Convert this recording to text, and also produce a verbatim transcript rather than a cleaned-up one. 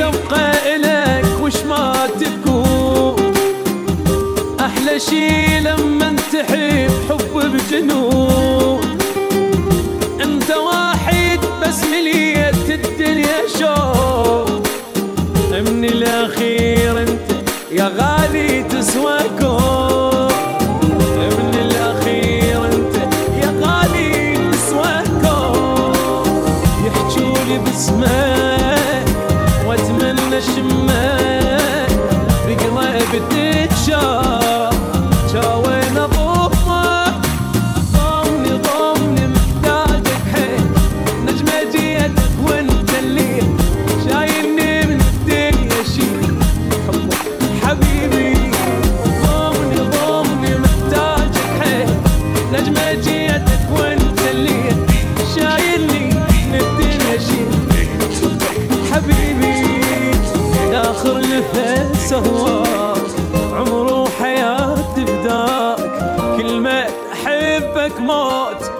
تبقى إلك وش ما تكون. أحلى شي لما تحب حب بجنون. انت واحد بس مليت الدنيا شوق. من الأخير انت يا غالي تسوى كون. من الأخير انت يا غالي تسوى كون. يحجولي باسمك واتمنى شمك بقلبي تتشاف. شاوين اضمك ضمني ضمني محتاجك حيل. نجمة جيتك وانت اللي شايلني من الدنيا شي. حبك حبيبي ضمني ضمني محتاجك حيل. نجمة جيتك وانت اللي شايلني من الدنيا شي. حبيبي آخر نفس هواك عمر وحياتي فداك. كلمة أحبك موت